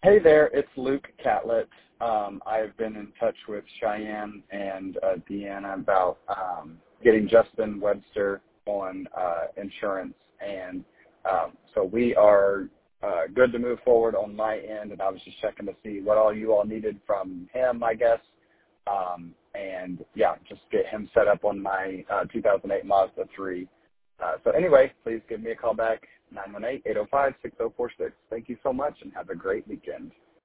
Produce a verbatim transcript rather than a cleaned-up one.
Hey there, it's Luke Catlett. Um, I've been in touch with Cheyenne and uh, Deanna about um, getting Justin Webster on uh, insurance, and um, so we are uh, good to move forward on my end. And I was just checking to see what all you all needed from him, I guess, um, and yeah, just get him set up on my uh, two thousand eight Mazda three. Uh, so anyway, please give me a call back, nine one eight, eight oh five, six oh four six. Thank you so much, and have a great weekend.